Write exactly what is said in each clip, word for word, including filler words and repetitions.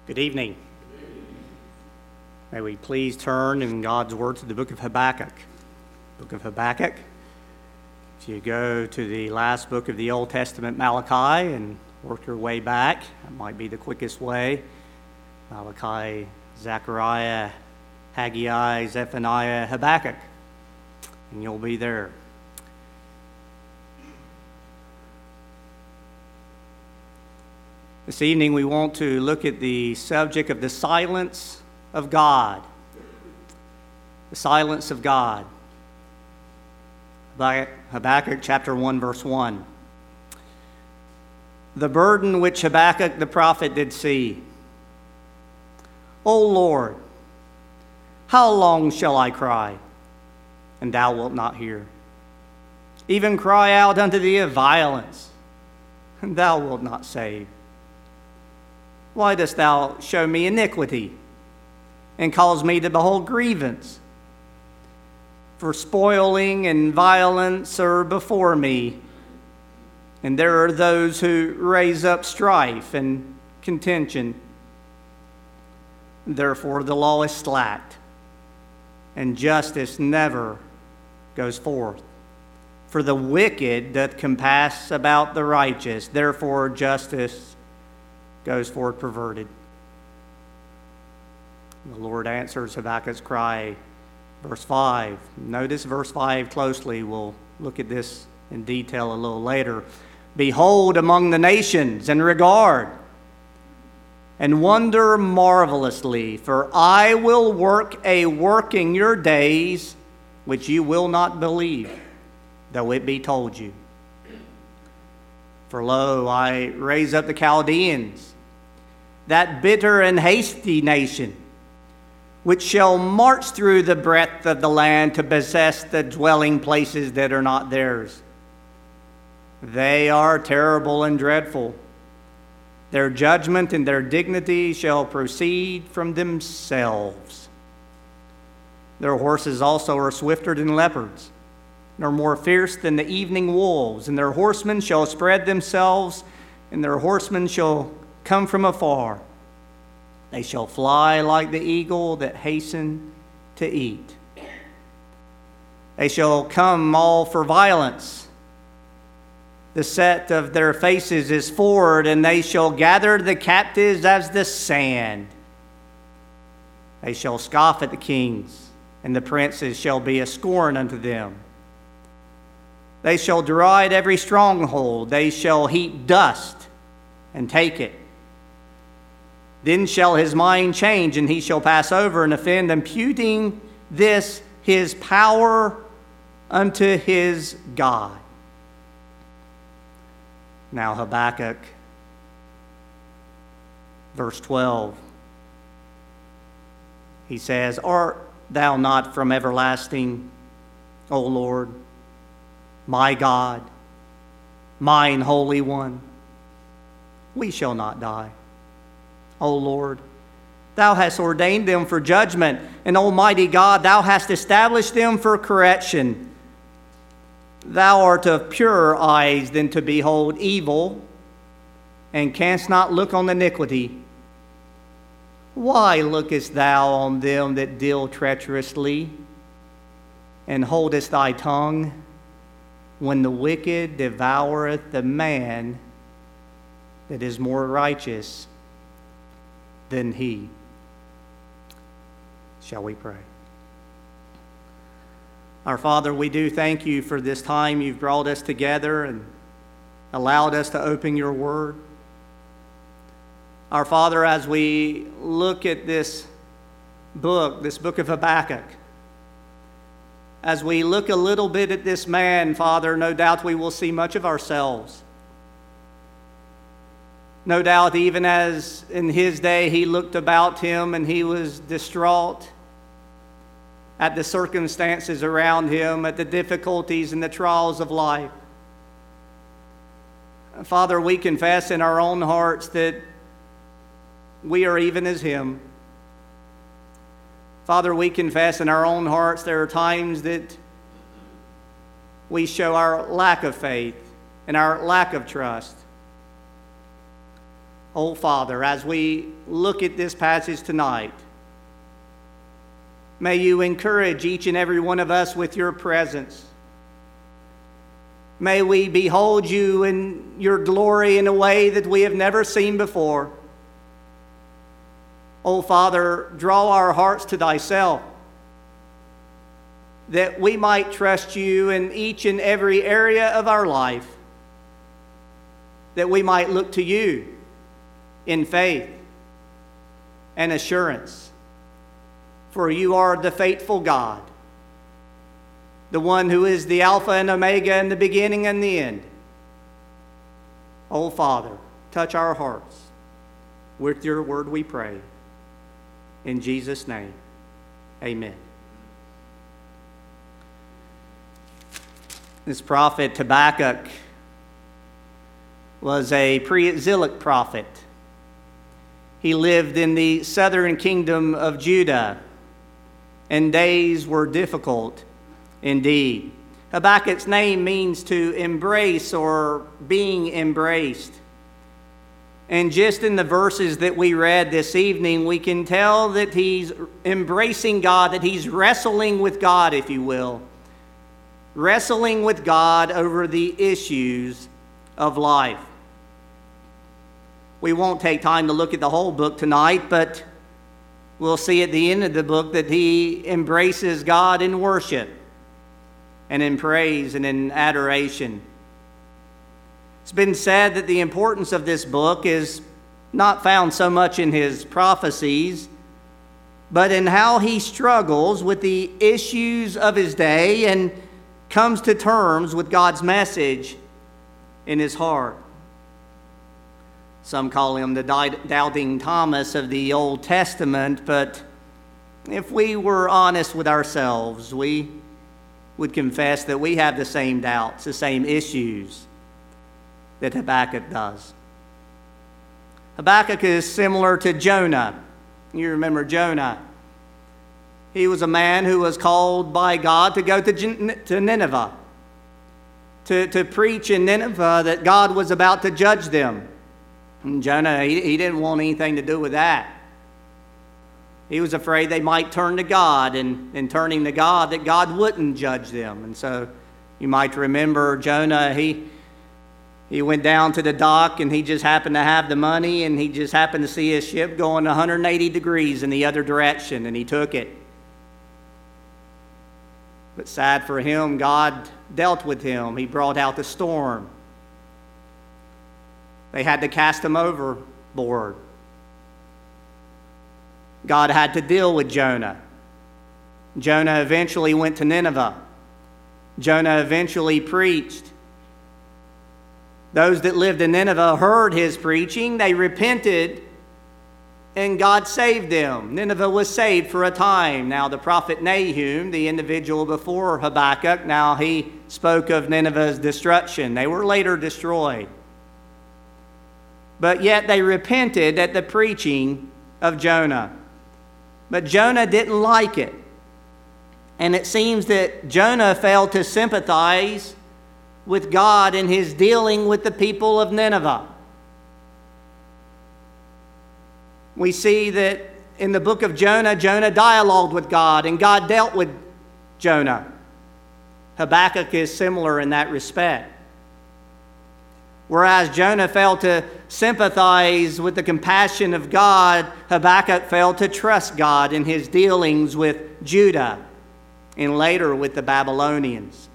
Good evening. May we please turn in God's Word to the book of Habakkuk. Book of Habakkuk. If you go to the last book of the Old Testament, Malachi, and work your way back, that might be the quickest way. Malachi, Zechariah, Haggai, Zephaniah, Habakkuk, and you'll be there. This evening we want to look at the subject of the silence of God. The silence of God. Habakkuk chapter one, verse one. The burden which Habakkuk the prophet did see. O Lord, how long shall I cry, and thou wilt not hear? Even cry out unto thee of violence, and thou wilt not save. Why dost thou show me iniquity, and cause me to behold grievance? For spoiling and violence are before me, and there are those who raise up strife and contention. Therefore the law is slacked, and justice never goes forth. For the wicked doth compass about the righteous, therefore justice goes forth perverted. The Lord answers Habakkuk's cry. Verse five. Notice verse five closely. We'll look at this in detail a little later. Behold among the nations and regard and wonder marvelously, for I will work a work in your days which you will not believe, though it be told you. For lo, I raise up the Chaldeans, that bitter and hasty nation, which shall march through the breadth of the land to possess the dwelling places that are not theirs. They are terrible and dreadful. Their judgment and their dignity shall proceed from themselves. Their horses also are swifter than leopards, and are more fierce than the evening wolves. And their horsemen shall spread themselves, and their horsemen shall come from afar. They shall fly like the eagle that hasten to eat. They shall come all for violence. The set of their faces is forward, and they shall gather the captives as the sand. They shall scoff at the kings, and the princes shall be a scorn unto them. They shall deride every stronghold. They shall heap dust and take it. Then shall his mind change, and he shall pass over and offend, imputing this his power unto his God. Now Habakkuk, verse twelve, he says, Art thou not from everlasting, O Lord, my God, mine Holy One? We shall not die. O Lord, thou hast ordained them for judgment, and Almighty God, thou hast established them for correction. Thou art of purer eyes than to behold evil, and canst not look on iniquity. Why lookest thou on them that deal treacherously, and holdest thy tongue, when the wicked devoureth the man that is more righteous than he? Shall we pray? Our Father, we do thank you for this time you've brought us together and allowed us to open your word. Our Father, as we look at this book, this book of Habakkuk, as we look a little bit at this man, Father, no doubt we will see much of ourselves. No doubt, even as in his day he looked about him and he was distraught at the circumstances around him, at the difficulties and the trials of life. Father, we confess in our own hearts that we are even as him. Father, we confess in our own hearts there are times that we show our lack of faith and our lack of trust. oh Father, as we look at this passage tonight, may you encourage each and every one of us with your presence. May we behold you in your glory in a way that we have never seen before. Oh Father, draw our hearts to thyself, that we might trust you in each and every area of our life, that we might look to you in faith and assurance. For you are the faithful God, the one who is the Alpha and Omega and the beginning and the end. Oh Father, touch our hearts. With your word we pray. In Jesus' name, amen. This prophet Habakkuk was a pre-exilic prophet. He lived in the southern kingdom of Judah, and days were difficult indeed. Habakkuk's name means to embrace or being embraced. And just in the verses that we read this evening, we can tell that he's embracing God, that he's wrestling with God, if you will. Wrestling with God over the issues of life. We won't take time to look at the whole book tonight, but we'll see at the end of the book that he embraces God in worship and in praise and in adoration. It's been said that the importance of this book is not found so much in his prophecies, but in how he struggles with the issues of his day and comes to terms with God's message in his heart. Some call him the doubting Thomas of the Old Testament, but if we were honest with ourselves, we would confess that we have the same doubts, the same issues that Habakkuk does. Habakkuk is similar to Jonah. You remember Jonah. He was a man who was called by God to go to, to Nineveh, to, to preach in Nineveh that God was about to judge them. And Jonah, he, he didn't want anything to do with that. He was afraid they might turn to God, and in turning to God, that God wouldn't judge them. And so you might remember Jonah, he, he went down to the dock, and he just happened to have the money, and he just happened to see his ship going one hundred eighty degrees in the other direction, and he took it. But sad for him, God dealt with him. He brought out the storm. They had to cast him overboard. God had to deal with Jonah. Jonah eventually went to Nineveh. Jonah eventually preached. Those that lived in Nineveh heard his preaching. They repented, and God saved them. Nineveh was saved for a time. Now the prophet Nahum, the individual before Habakkuk, now he spoke of Nineveh's destruction. They were later destroyed. But yet they repented at the preaching of Jonah. But Jonah didn't like it. And it seems that Jonah failed to sympathize with God in his dealing with the people of Nineveh. We see that in the book of Jonah, Jonah dialogued with God, and God dealt with Jonah. Habakkuk is similar in that respect. Whereas Jonah failed to sympathize with the compassion of God, Habakkuk failed to trust God in his dealings with Judah and later with the Babylonians.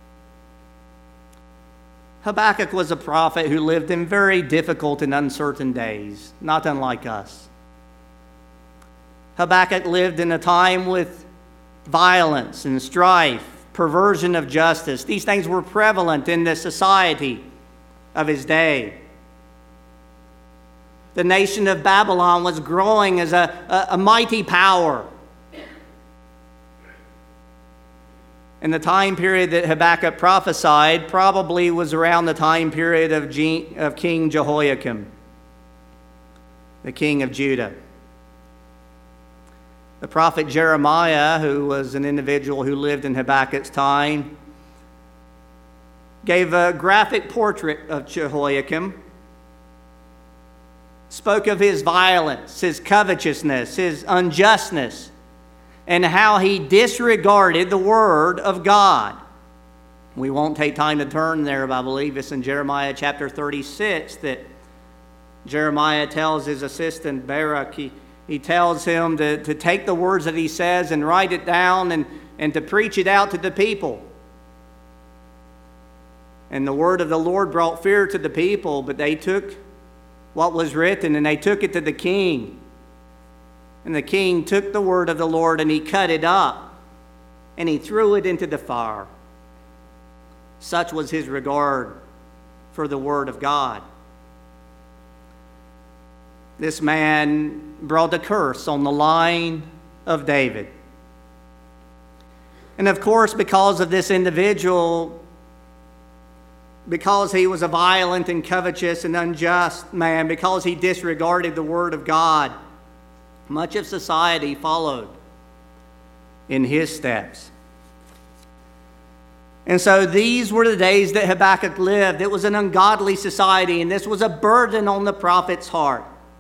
Habakkuk was a prophet who lived in very difficult and uncertain days, not unlike us. Habakkuk lived in a time with violence and strife, perversion of justice. These things were prevalent in the society of his day. The nation of Babylon was growing as a, a, a mighty power. And the time period that Habakkuk prophesied probably was around the time period of, G, of King Jehoiakim, the king of Judah. The prophet Jeremiah, who was an individual who lived in Habakkuk's time, gave a graphic portrait of Jehoiakim. spoke of his violence, his covetousness, his unjustness, and how he disregarded the word of God. We won't take time to turn there, but I believe it's in Jeremiah chapter thirty-six that Jeremiah tells his assistant Baruch, he, he tells him to, to take the words that he says and write it down and, and to preach it out to the people. And the word of the Lord brought fear to the people, but they took what was written and they took it to the king. And the king took the word of the Lord and he cut it up and he threw it into the fire. Such was his regard for the word of God. This man brought a curse on the line of David. And of course, because of this individual, because he was a violent and covetous and unjust man, because he disregarded the word of God, much of society followed in his steps. And so these were the days that Habakkuk lived. It was an ungodly society, and this was a burden on the prophet's heart.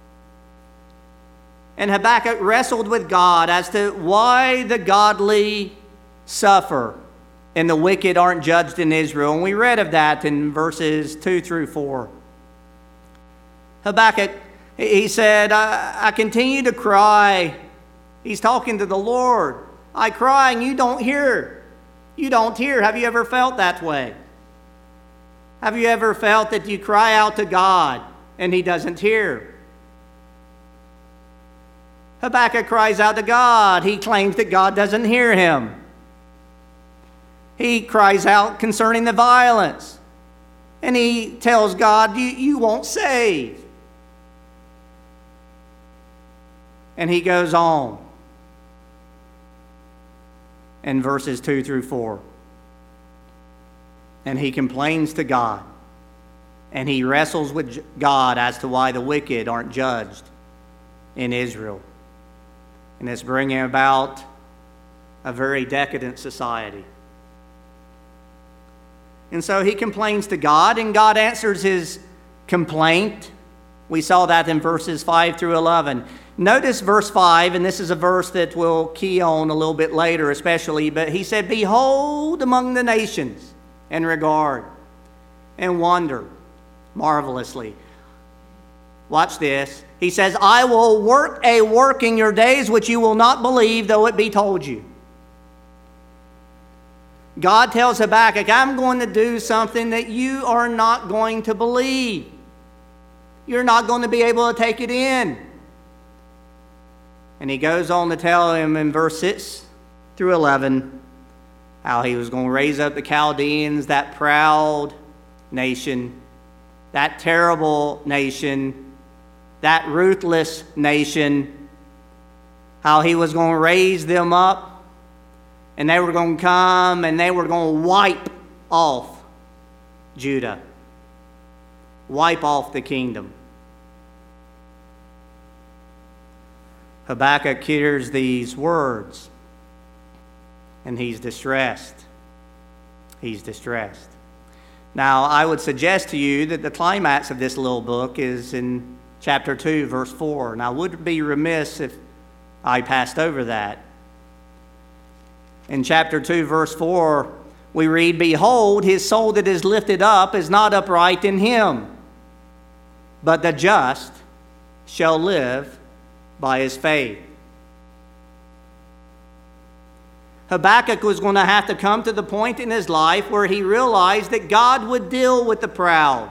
And Habakkuk wrestled with God as to why the godly suffer and the wicked aren't judged in Israel. And we read of that in verses two through four. Habakkuk, he said, I, I continue to cry. He's talking to the Lord. I cry and you don't hear. You don't hear. Have you ever felt that way? Have you ever felt that you cry out to God and he doesn't hear? Habakkuk cries out to God. He claims that God doesn't hear him. He cries out concerning the violence. And he tells God, you, you won't save. And he goes on in verses two through four. And he complains to God. And he wrestles with God as to why the wicked aren't judged in Israel. And it's bringing about a very decadent society. And so he complains to God, and God answers his complaint. We saw that in verses five through eleven. Notice verse five, and this is a verse that we'll key on a little bit later especially, but he said, behold among the nations, and regard, and wonder marvelously. Watch this. He says, I will work a work in your days which you will not believe, though it be told you. God tells Habakkuk, I'm going to do something that you are not going to believe. You're not going to be able to take it in. And he goes on to tell him in verse six through eleven how he was going to raise up the Chaldeans, that proud nation, that terrible nation, that ruthless nation, how he was going to raise them up. And they were going to come and they were going to wipe off Judah. Wipe off the kingdom. Habakkuk hears these words and he's distressed. He's distressed. Now, I would suggest to you that the climax of this little book is in chapter two, verse four. And I would be remiss if I passed over that. In chapter two, verse four, we read, behold, his soul that is lifted up is not upright in him, but the just shall live by his faith. Habakkuk was going to have to come to the point in his life where he realized that God would deal with the proud.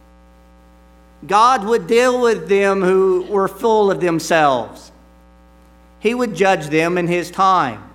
God would deal with them who were full of themselves. He would judge them in his time.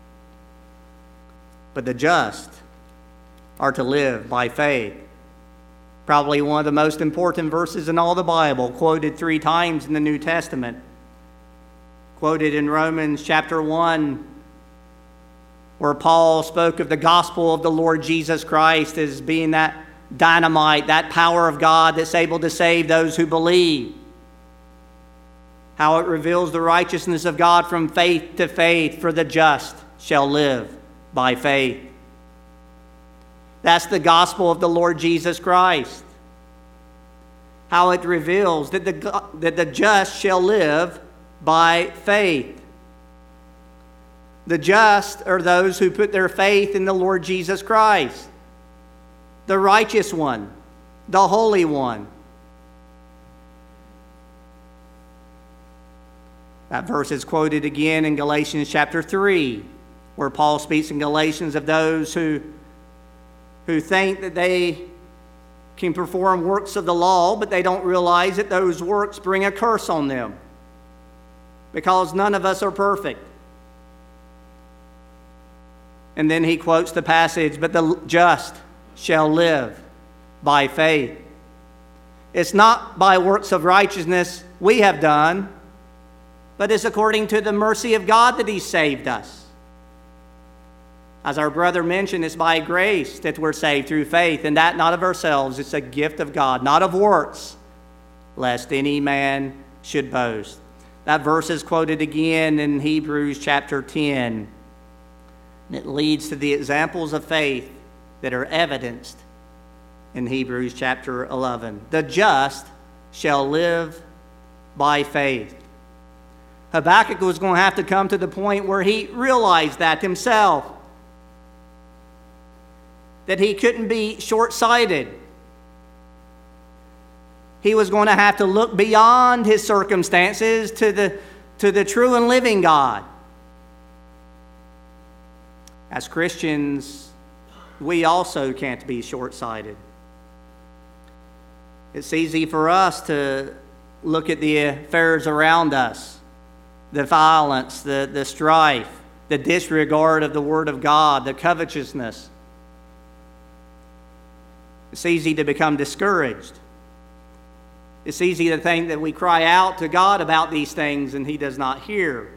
But the just are to live by faith. Probably one of the most important verses in all the Bible, quoted three times in the New Testament. Quoted in Romans chapter one, where Paul spoke of the gospel of the Lord Jesus Christ as being that dynamite, that power of God that's able to save those who believe. How it reveals the righteousness of God from faith to faith, for the just shall live by faith. That's the gospel of the Lord Jesus Christ. how it reveals that the, that the just shall live by faith. The just are those who put their faith in the Lord Jesus Christ, the righteous one, the holy one. That verse is quoted again in Galatians chapter three, where Paul speaks in Galatians of those who, who think that they can perform works of the law, but they don't realize that those works bring a curse on them, because none of us are perfect. And then he quotes the passage, but the just shall live by faith. It's not by works of righteousness we have done, but it's according to the mercy of God that He saved us. As our brother mentioned, it's by grace that we're saved through faith, and that not of ourselves. It's a gift of God, not of works, lest any man should boast. That verse is quoted again in Hebrews chapter ten. And it leads to the examples of faith that are evidenced in Hebrews chapter eleven. The just shall live by faith. Habakkuk was going to have to come to the point where he realized that himself, that he couldn't be short-sighted. He was going to have to look beyond his circumstances to the, to the true and living God. As Christians, we also can't be short-sighted. It's easy for us to look at the affairs around us, the violence, the, the strife, the disregard of the Word of God, the covetousness. It's easy to become discouraged. It's easy to think that we cry out to God about these things and He does not hear.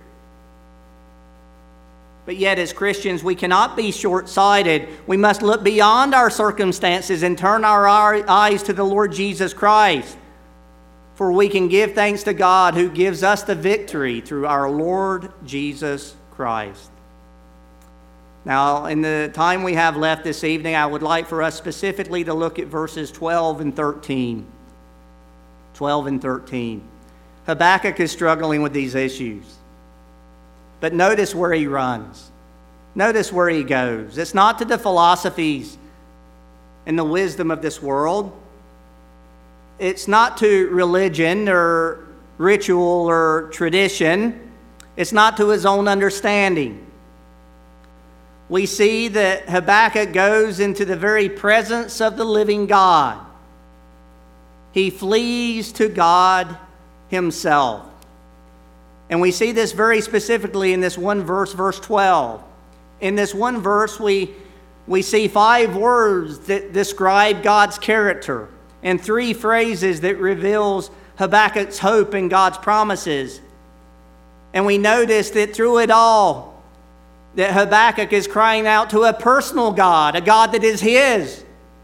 But yet, as Christians, we cannot be short-sighted. We must look beyond our circumstances and turn our eyes to the Lord Jesus Christ. For we can give thanks to God who gives us the victory through our Lord Jesus Christ. Now, in the time we have left this evening, I would like for us specifically to look at verses twelve and thirteen. twelve and thirteen. Habakkuk is struggling with these issues. But notice where he runs. Notice where he goes. It's not to the philosophies and the wisdom of this world. It's not to religion or ritual or tradition. It's not to his own understanding. We see that Habakkuk goes into the very presence of the living God. He flees to God Himself. And we see this very specifically in this one verse, verse twelve. In this one verse, we, we see five words that describe God's character and three phrases that reveals Habakkuk's hope in God's promises. And we notice that through it all, that Habakkuk is crying out to a personal God, a God that is his.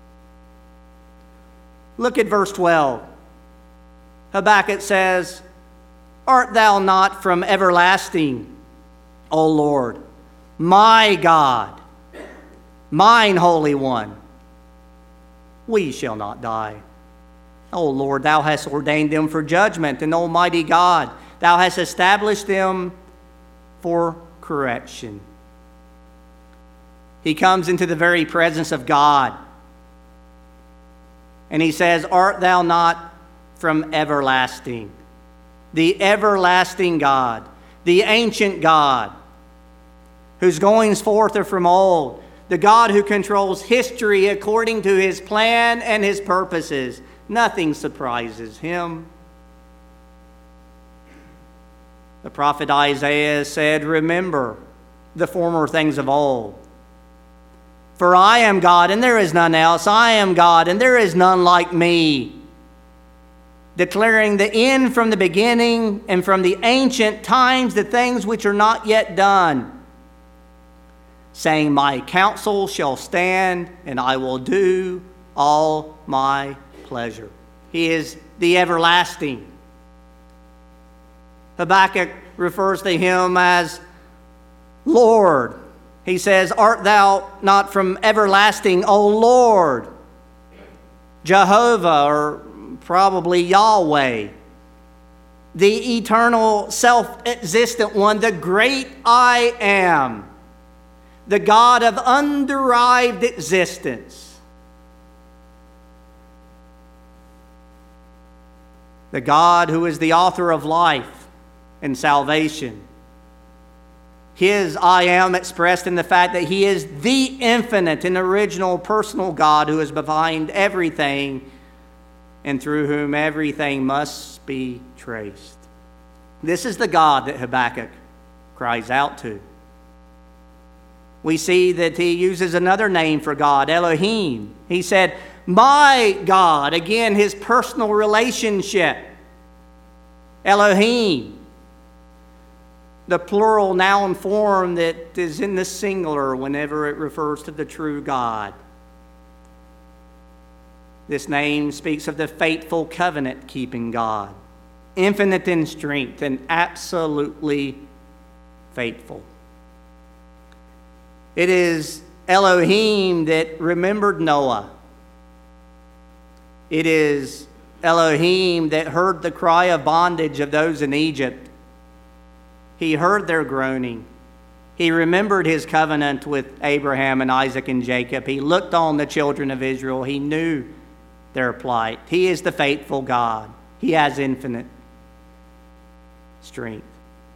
Look at verse twelve. Habakkuk says, "Art thou not from everlasting, O Lord, my God, mine Holy One? We shall not die. O Lord, thou hast ordained them for judgment, and Almighty God, thou hast established them for correction." He comes into the very presence of God. And he says, "Art thou not from everlasting?" The everlasting God, the ancient God, whose goings forth are from old, the God who controls history according to His plan and His purposes. Nothing surprises Him. The prophet Isaiah said, "Remember the former things of old. For I am God, and there is none else. I am God, and there is none like me. Declaring the end from the beginning, and from the ancient times the things which are not yet done. Saying, my counsel shall stand, and I will do all my pleasure." He is the everlasting. Habakkuk refers to Him as Lord. He says, "Art thou not from everlasting, O Lord?" Jehovah, or probably Yahweh, the eternal, self-existent one, the great I am, the God of underived existence, the God who is the author of life and salvation. His I am expressed in the fact that He is the infinite and original personal God who is behind everything and through whom everything must be traced. This is the God that Habakkuk cries out to. We see that he uses another name for God, Elohim. He said, my God. Again, his personal relationship. Elohim. The plural noun form that is in the singular whenever it refers to the true God. This name speaks of the faithful covenant-keeping God, infinite in strength and absolutely faithful. It is Elohim that remembered Noah. It is Elohim that heard the cry of bondage of those in Egypt. He heard their groaning. He remembered His covenant with Abraham and Isaac and Jacob. He looked on the children of Israel. He knew their plight. He is the faithful God. He has infinite strength.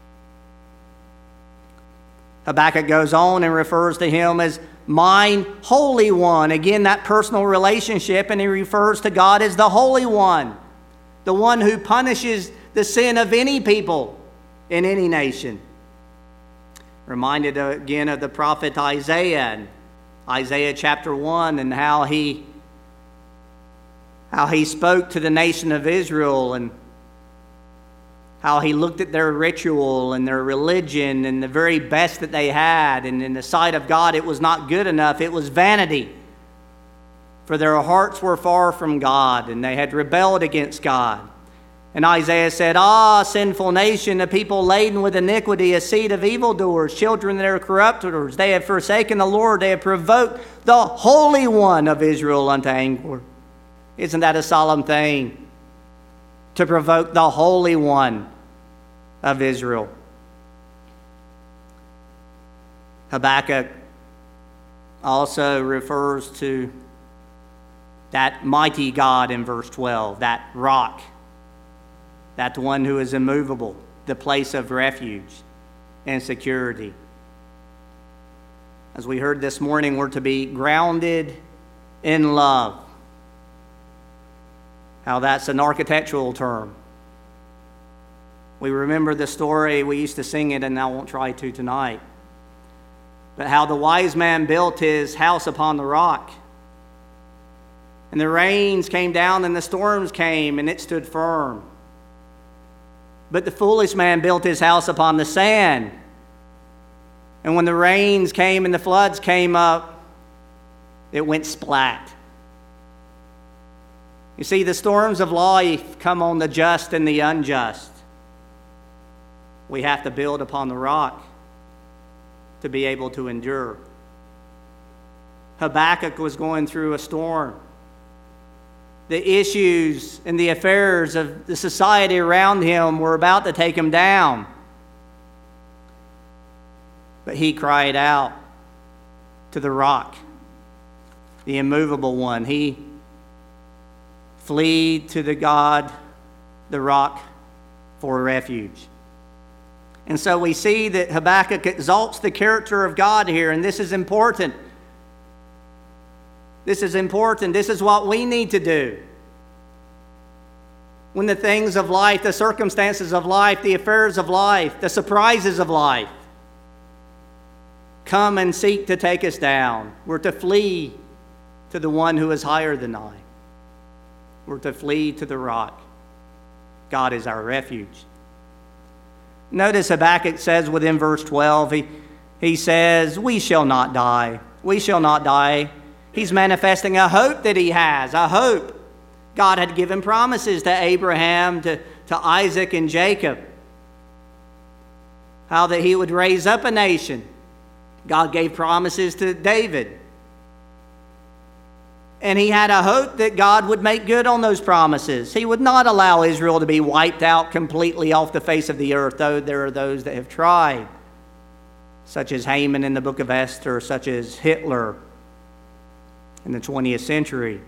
Habakkuk goes on and refers to Him as mine Holy One. Again, that personal relationship, and he refers to God as the Holy One, the one who punishes the sin of any people in any nation. Reminded again of the prophet Isaiah, in Isaiah chapter one, and how he, how he spoke to the nation of Israel, and how he looked at their ritual and their religion and the very best that they had, and in the sight of God it was not good enough, it was vanity. For their hearts were far from God, and they had rebelled against God. And Isaiah said, ah, sinful nation, a people laden with iniquity, a seed of evildoers, children that are corrupters. They have forsaken the Lord. They have provoked the Holy One of Israel unto anger. Isn't that a solemn thing? To provoke the Holy One of Israel. Habakkuk also refers to that mighty God in verse twelve, that rock. That one who is immovable, the place of refuge and security. As we heard this morning, we're to be grounded in love. How that's an architectural term. We remember the story, we used to sing it, and I won't try to tonight. But how the wise man built his house upon the rock. And the rains came down and the storms came, and it stood firm. But the foolish man built his house upon the sand. And when the rains came and the floods came up, it went splat. You see, the storms of life come on the just and the unjust. We have to build upon the rock to be able to endure. Habakkuk was going through a storm. The issues and the affairs of the society around him were about to take him down. But he cried out to the rock, the immovable one. He fled to the God, the rock, for refuge. And so we see that Habakkuk exalts the character of God here, and this is important. This is important. This is what we need to do. When the things of life, the circumstances of life, the affairs of life, the surprises of life come and seek to take us down, we're to flee to the one who is higher than I. We're to flee to the rock. God is our refuge. Notice Habakkuk says within verse twelve, he, he says, we shall not die. We shall not die. He's manifesting a hope that he has, a hope. God had given promises to Abraham, to, to Isaac and Jacob. How that he would raise up a nation. God gave promises to David. And he had a hope that God would make good on those promises. He would not allow Israel to be wiped out completely off the face of the earth, though there are those that have tried, such as Haman in the book of Esther, such as Hitler in the twentieth century.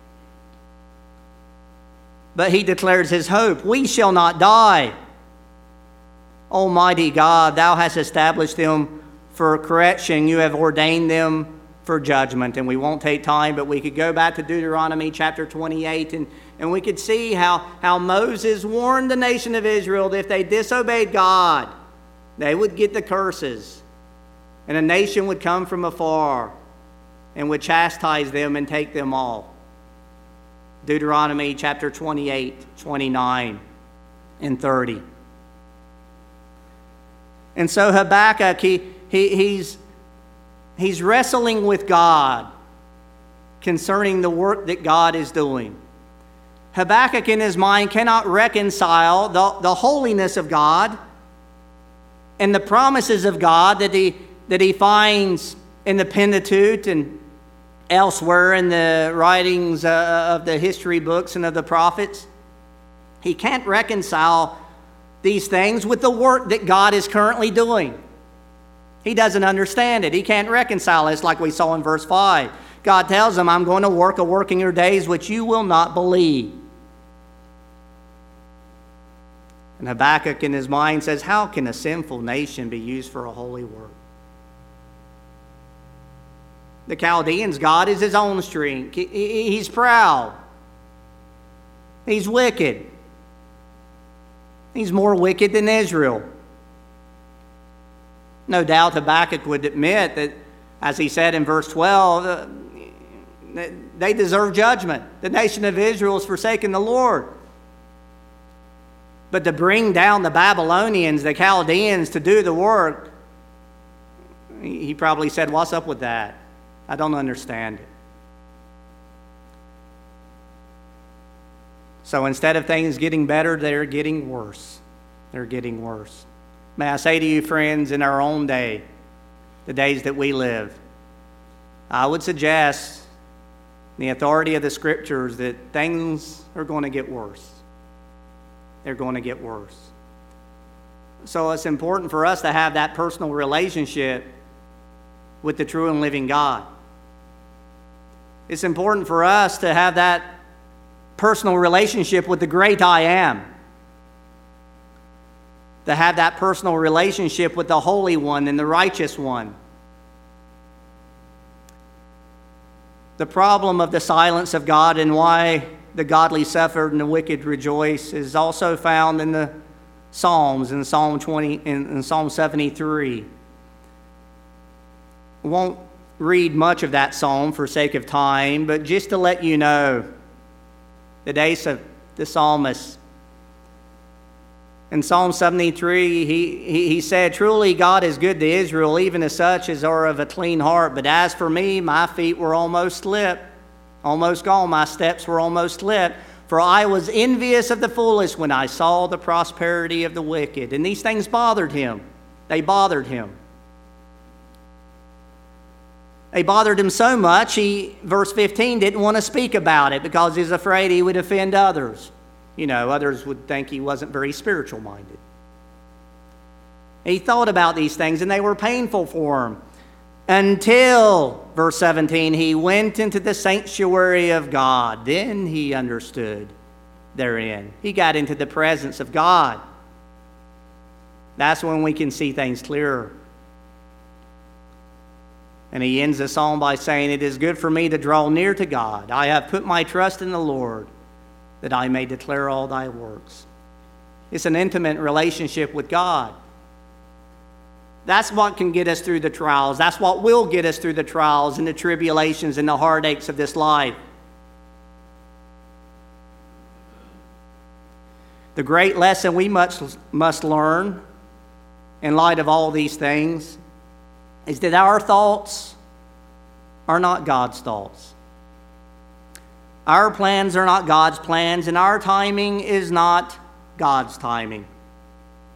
But he declares his hope, we shall not die. Almighty God, thou hast established them for correction. You have ordained them for judgment. And we won't take time, but we could go back to Deuteronomy chapter twenty-eight, and, and we could see how, how Moses warned the nation of Israel that if they disobeyed God, they would get the curses. And a nation would come from afar and would chastise them and take them all. Deuteronomy chapter twenty-eight, twenty-nine, and thirty. And so Habakkuk, he, he, he's, he's wrestling with God concerning the work that God is doing. Habakkuk in his mind cannot reconcile the, the holiness of God and the promises of God that he, that he finds in the Pentateuch and elsewhere in the writings uh, of the history books and of the prophets. He can't reconcile these things with the work that God is currently doing. He doesn't understand it. He can't reconcile it. It's like we saw in verse five. God tells him, I'm going to work a work in your days which you will not believe. And Habakkuk in his mind says, how can a sinful nation be used for a holy work? The Chaldeans' God is his own strength. He's proud. He's wicked. He's more wicked than Israel. No doubt Habakkuk would admit that, as he said in verse twelve, uh, they deserve judgment. The nation of Israel has forsaken the Lord. But to bring down the Babylonians, the Chaldeans, to do the work, he probably said, what's up with that? I don't understand it. So instead of things getting better, they're getting worse. They're getting worse. May I say to you, friends, in our own day, the days that we live, I would suggest, in the authority of the Scriptures, that things are going to get worse. They're going to get worse. So it's important for us to have that personal relationship with the true and living God. It's important for us to have that personal relationship with the great I am. To have that personal relationship with the Holy One and the Righteous One. The problem of the silence of God and why the godly suffered and the wicked rejoice is also found in the Psalms, in Psalm twenty, in, in Psalm seventy-three. We won't read much of that psalm for sake of time, but just to let you know, the days of the psalmist. In Psalm seventy-three, he, he, he said, truly God is good to Israel, even as such as are of a clean heart. But as for me, my feet were almost slipped, almost gone. My steps were almost slipped. For I was envious of the foolish when I saw the prosperity of the wicked. And these things bothered him. They bothered him. They bothered him so much, he, verse fifteen, didn't want to speak about it because he was afraid he would offend others. You know, others would think he wasn't very spiritual minded. He thought about these things and they were painful for him. Until, verse seventeen, he went into the sanctuary of God. Then he understood therein. He got into the presence of God. That's when we can see things clearer. And he ends the psalm by saying, it is good for me to draw near to God. I have put my trust in the Lord, that I may declare all thy works. It's an intimate relationship with God. That's what can get us through the trials. That's what will get us through the trials and the tribulations and the heartaches of this life. The great lesson we must, must learn in light of all these things is that our thoughts are not God's thoughts. Our plans are not God's plans, and our timing is not God's timing.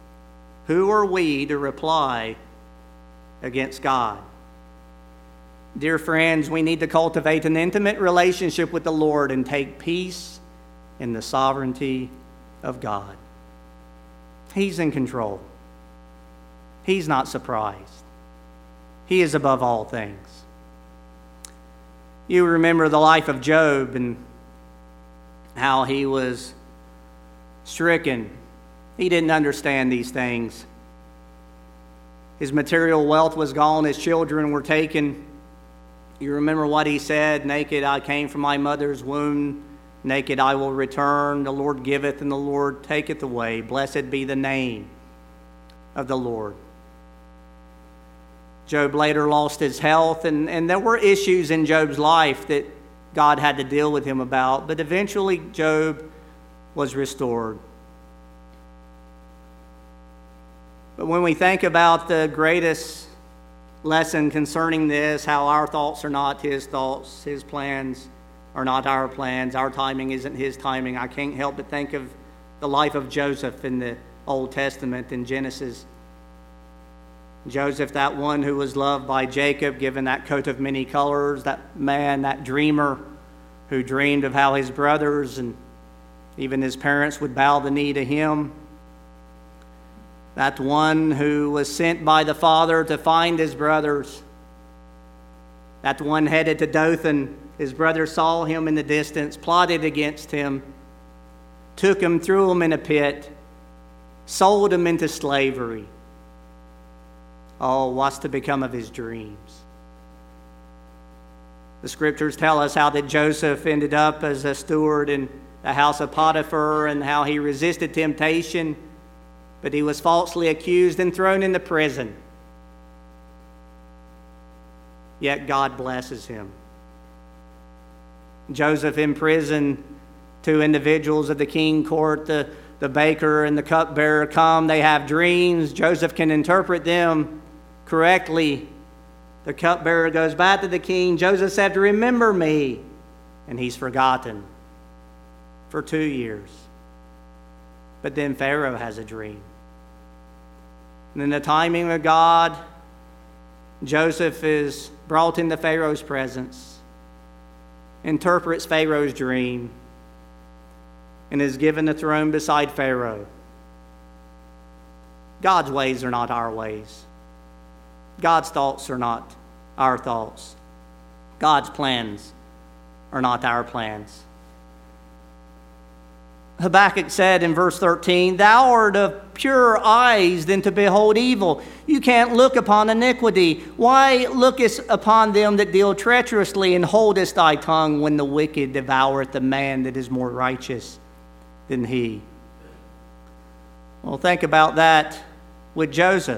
Who are we to reply against God? Dear friends, we need to cultivate an intimate relationship with the Lord and take peace in the sovereignty of God. He's in control. He's not surprised. He is above all things. You remember the life of Job and how he was stricken. He didn't understand these things. His material wealth was gone. His children were taken. You remember what he said, naked I came from my mother's womb, naked I will return. The Lord giveth and the Lord taketh away. Blessed be the name of the Lord. Job later lost his health, and, and there were issues in Job's life that God had to deal with him about, but eventually Job was restored. But when we think about the greatest lesson concerning this, how our thoughts are not his thoughts, his plans are not our plans, our timing isn't his timing, I can't help but think of the life of Joseph in the Old Testament in Genesis. Joseph, that one who was loved by Jacob, given that coat of many colors, that man, that dreamer who dreamed of how his brothers and even his parents would bow the knee to him. That one who was sent by the Father to find his brothers. That one headed to Dothan. His brother saw him in the distance, plotted against him, took him, threw him in a pit, sold him into slavery. Oh, what's to become of his dreams? The scriptures tell us how that Joseph ended up as a steward in the house of Potiphar and how he resisted temptation, but he was falsely accused and thrown into prison. Yet God blesses him. Joseph in prison, two individuals of the king court, the, the baker and the cupbearer come. They have dreams. Joseph can interpret them correctly. The cupbearer goes back to the king. Joseph said, "Remember me." And he's forgotten for two years. But then Pharaoh has a dream. And in the timing of God, Joseph is brought into Pharaoh's presence, interprets Pharaoh's dream, and is given the throne beside Pharaoh. God's ways are not our ways. God's thoughts are not our thoughts. God's plans are not our plans. Habakkuk said in verse thirteen, "Thou art of purer eyes than to behold evil." You can't look upon iniquity. Why lookest upon them that deal treacherously, and holdest thy tongue when the wicked devoureth the man that is more righteous than he? Well, think about that with Joseph.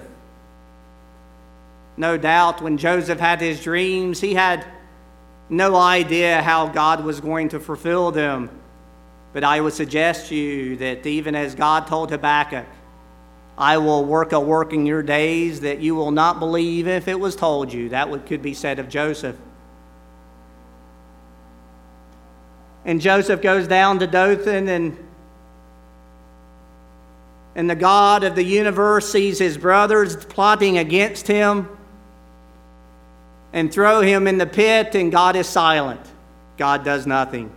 No doubt when Joseph had his dreams, he had no idea how God was going to fulfill them. But I would suggest to you that even as God told Habakkuk, "I will work a work in your days that you will not believe if it was told you," that would, could be said of Joseph. And Joseph goes down to Dothan, and, and the God of the universe sees his brothers plotting against him and throw him in the pit, and God is silent. God does nothing.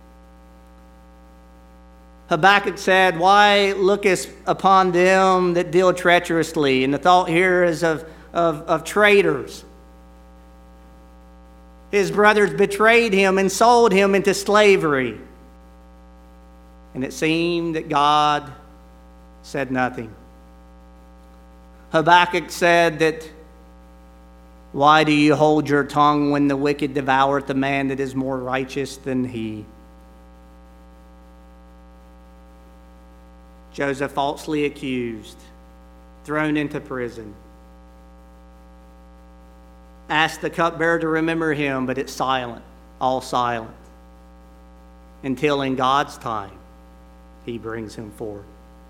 Habakkuk said, "Why lookest upon them that deal treacherously?" And the thought here is of, of, of traitors. His brothers betrayed him and sold him into slavery. And it seemed that God said nothing. Habakkuk said that, "Why do you hold your tongue when the wicked devoureth the man that is more righteous than he?" Joseph falsely accused, thrown into prison. Asked the cupbearer to remember him, but it's silent, all silent, until in God's time he brings him forth.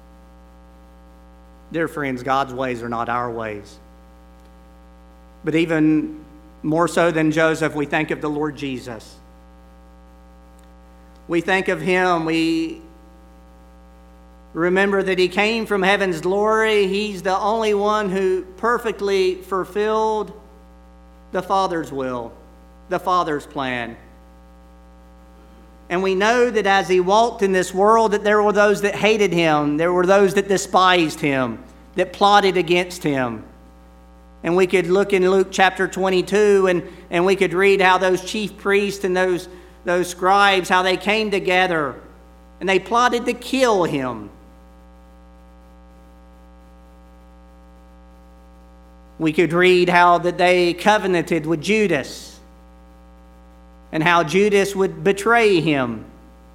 Dear friends, God's ways are not our ways. But even more so than Joseph, we think of the Lord Jesus. We think of him, we remember that he came from heaven's glory. He's the only one who perfectly fulfilled the Father's will. the Father's plan. And we know that as he walked in this world, that there were those that hated him. There were those that despised him, that plotted against him. And we could look in Luke chapter twenty-two, and, and we could read how those chief priests and those, those scribes, how they came together, and they plotted to kill him. We could read how that they covenanted with Judas, and how Judas would betray him.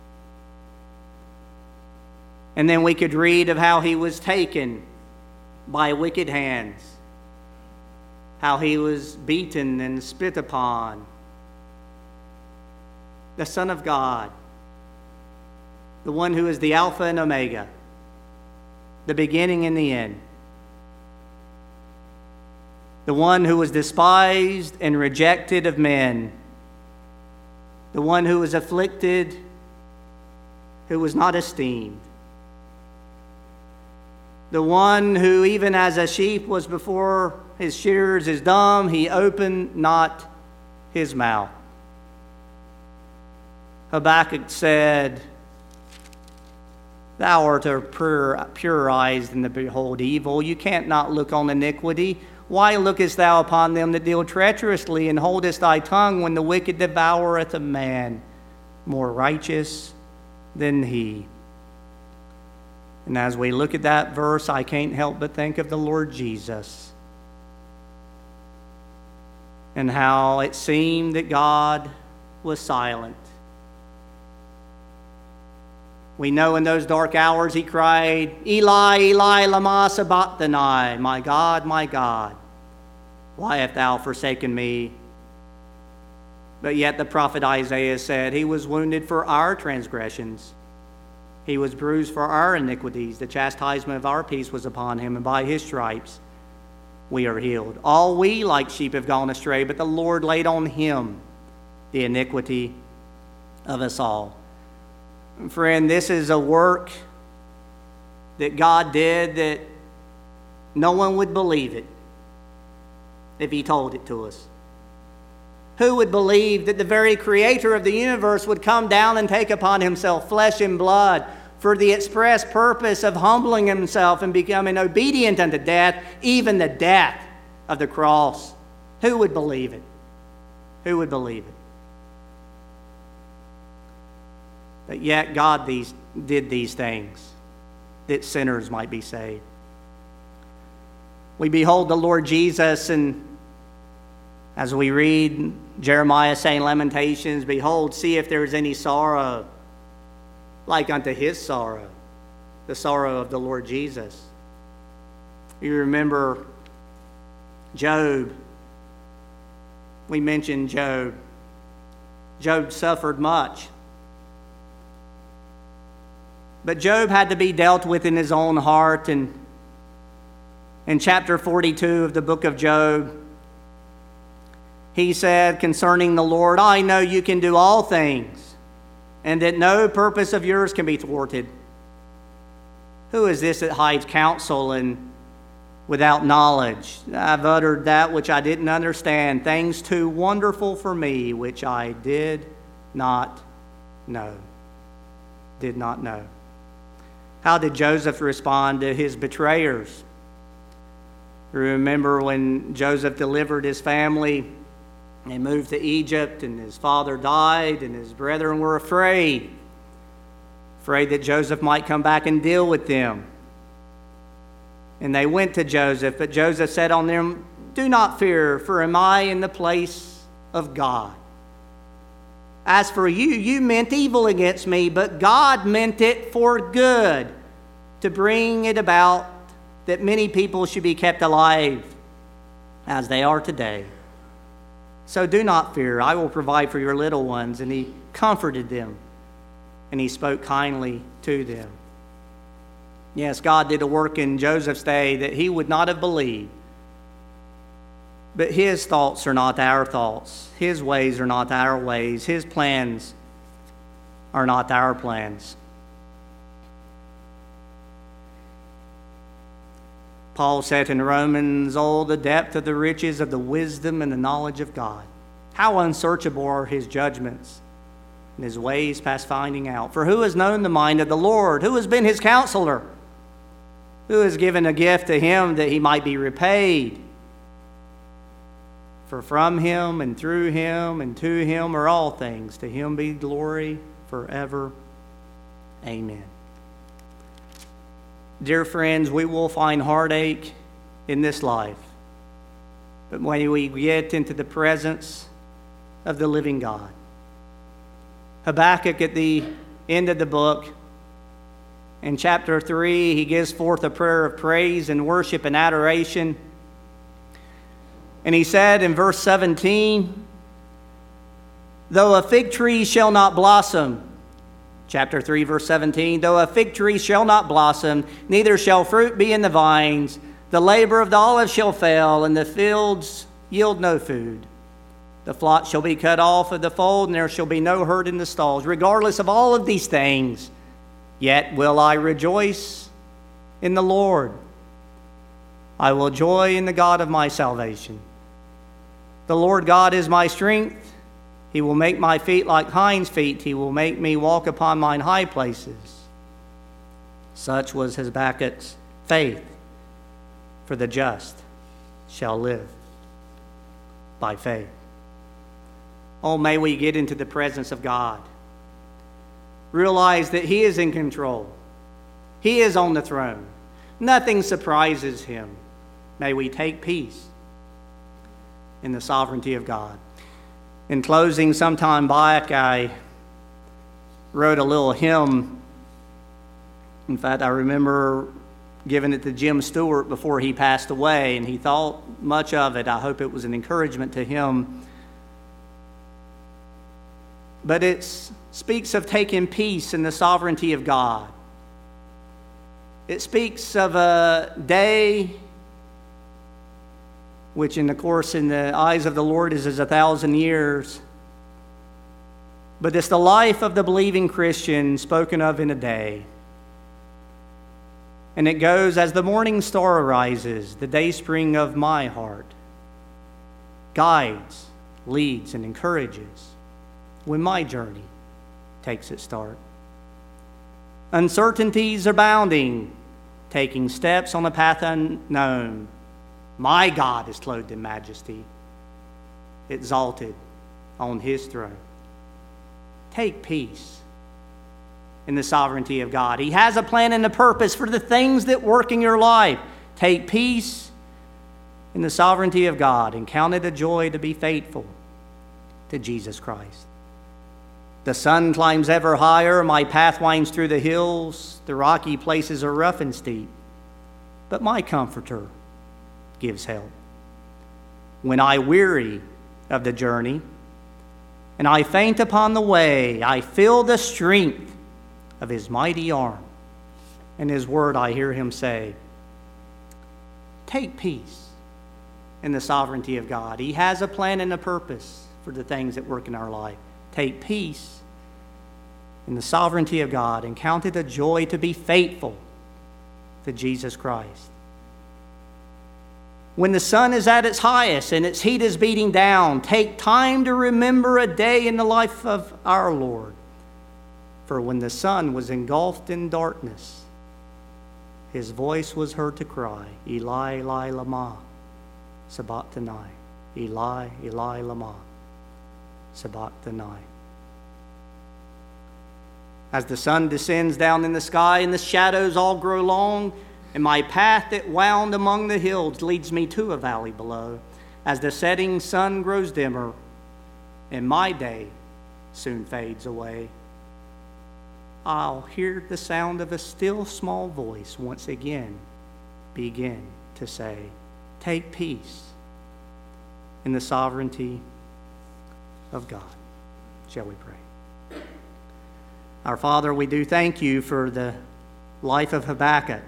And then we could read of how he was taken by wicked hands, how he was beaten and spit upon. The Son of God, the one who is the Alpha and Omega, the beginning and the end, the one who was despised and rejected of men, the one who was afflicted, who was not esteemed, the one who even as a sheep was before his shearers is dumb, he opened not his mouth. Habakkuk said, "Thou art a purer, purer eyes than to behold evil. You can't not look on iniquity. Why lookest thou upon them that deal treacherously, and holdest thy tongue when the wicked devoureth a man more righteous than he?" And as we look at that verse, I can't help but think of the Lord Jesus, and how it seemed that God was silent. We know in those dark hours he cried, "Eli, Eli, lama sabachthani," "My God, my God, why hast thou forsaken me?" But yet the prophet Isaiah said, "He was wounded for our transgressions. He was bruised for our iniquities. The chastisement of our peace was upon him, and by his stripes we are healed. All we like sheep have gone astray, but the Lord laid on him the iniquity of us all." Friend, this is a work that God did that no one would believe it if he told it to us. Who would believe that the very creator of the universe would come down and take upon himself flesh and blood for the express purpose of humbling himself and becoming obedient unto death, even the death of the cross? Who would believe it? Who would believe it? But yet God these, did these things that sinners might be saved. We behold the Lord Jesus, and as we read Jeremiah saying Lamentations, "Behold, see if there is any sorrow like unto his sorrow," the sorrow of the Lord Jesus. You remember Job. We mentioned Job. Job suffered much. But Job had to be dealt with in his own heart. And in chapter forty-two of the book of Job, he said concerning the Lord, "I know you can do all things, and that no purpose of yours can be thwarted. Who is this that hides counsel and without knowledge? I've uttered that which I didn't understand, things too wonderful for me, which I did not know." Did not know. How did Joseph respond to his betrayers? Remember when Joseph delivered his family and moved to Egypt, and his father died, and his brethren were afraid, afraid that Joseph might come back and deal with them. And they went to Joseph, but Joseph said on them, "Do not fear, for am I in the place of God? As for you, you meant evil against me, but God meant it for good, to bring it about that many people should be kept alive as they are today. So do not fear, I will provide for your little ones." And he comforted them, and he spoke kindly to them. Yes, God did a work in Joseph's day that he would not have believed. But his thoughts are not our thoughts. His ways are not our ways. His plans are not our plans. Paul said in Romans, "Oh, the depth of the riches of the wisdom and the knowledge of God. How unsearchable are his judgments, and his ways past finding out. For who has known the mind of the Lord? Who has been his counselor? Who has given a gift to him that he might be repaid? For from him and through him and to him are all things. To him be glory forever. Amen. Dear friends, we will find heartache in this life. But when we get into the presence of the living God, Habakkuk at the end of the book, in chapter three, he gives forth a prayer of praise and worship and adoration. And he said in verse seventeen, though a fig tree shall not blossom, chapter three, verse seventeen, though a fig tree shall not blossom, neither shall fruit be in the vines, the labor of the olive shall fail, and the fields yield no food. The flock shall be cut off of the fold, and there shall be no herd in the stalls. Regardless of all of these things, yet will I rejoice in the Lord. I will joy in the God of my salvation. The Lord God is my strength. He will make my feet like hinds' feet. He will make me walk upon mine high places. Such was Habakkuk's faith. For the just shall live by faith. Oh, may we get into the presence of God. Realize that he is in control. He is on the throne. Nothing surprises him. May we take peace in the sovereignty of God. In closing, some time back, I wrote a little hymn. In fact, I remember giving it to Jim Stewart before he passed away, and he thought much of it. I hope it was an encouragement to him. But it speaks of taking peace in the sovereignty of God. It speaks of a day which, in the course, in the eyes of the Lord is as a thousand years. But it's the life of the believing Christian spoken of in a day. And it goes, as the morning star arises, the dayspring of my heart guides, leads, and encourages when my journey takes its start. Uncertainties abounding, taking steps on a path unknown. My God is clothed in majesty, exalted on his throne. Take peace in the sovereignty of God. He has a plan and a purpose for the things that work in your life. Take peace in the sovereignty of God and count it a joy to be faithful to Jesus Christ. The sun climbs ever higher, my path winds through the hills, the rocky places are rough and steep, but my comforter gives help. When I weary of the journey and I faint upon the way, I feel the strength of his mighty arm. In his word I hear him say, take peace in the sovereignty of God. He has a plan and a purpose for the things that work in our life. Take peace in the sovereignty of God and count it a joy to be faithful to Jesus Christ. When the sun is at its highest and its heat is beating down, take time to remember a day in the life of our Lord. For when the sun was engulfed in darkness, his voice was heard to cry, Eli, Eli, lama sabachthani. Eli, Eli, lama sabachthani. As the sun descends down in the sky and the shadows all grow long, and my path that wound among the hills leads me to a valley below, as the setting sun grows dimmer and my day soon fades away, I'll hear the sound of a still small voice once again begin to say, take peace in the sovereignty of God. Shall we pray? Our Father, we do thank you for the life of Habakkuk.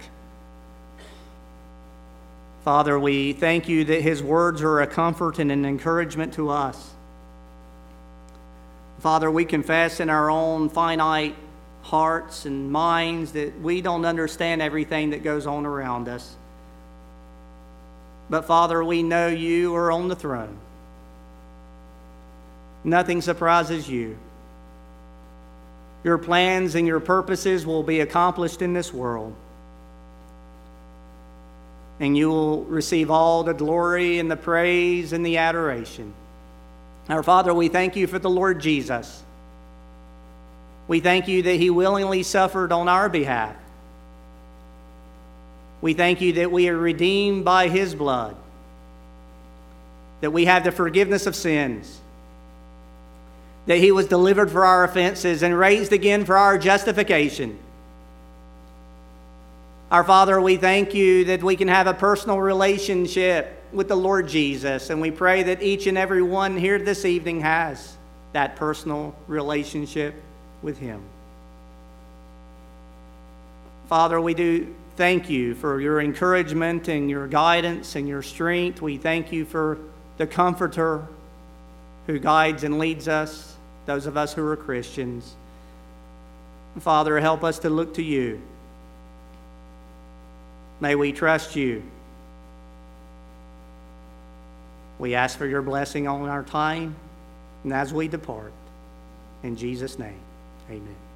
Father, we thank you that his words are a comfort and an encouragement to us. Father, we confess in our own finite hearts and minds that we don't understand everything that goes on around us. But Father, we know you are on the throne. Nothing surprises you. Your plans and your purposes will be accomplished in this world. And you will receive all the glory and the praise and the adoration. Our Father, we thank you for the Lord Jesus. We thank you that he willingly suffered on our behalf. We thank you that we are redeemed by his blood, that we have the forgiveness of sins, that he was delivered for our offenses and raised again for our justification. Our Father, we thank you that we can have a personal relationship with the Lord Jesus, and we pray that each and every one here this evening has that personal relationship with him. Father, we do thank you for your encouragement and your guidance and your strength. We thank you for the Comforter who guides and leads us, those of us who are Christians. Father, help us to look to you. May we trust you. We ask for your blessing on our time and as we depart. In Jesus' name, amen.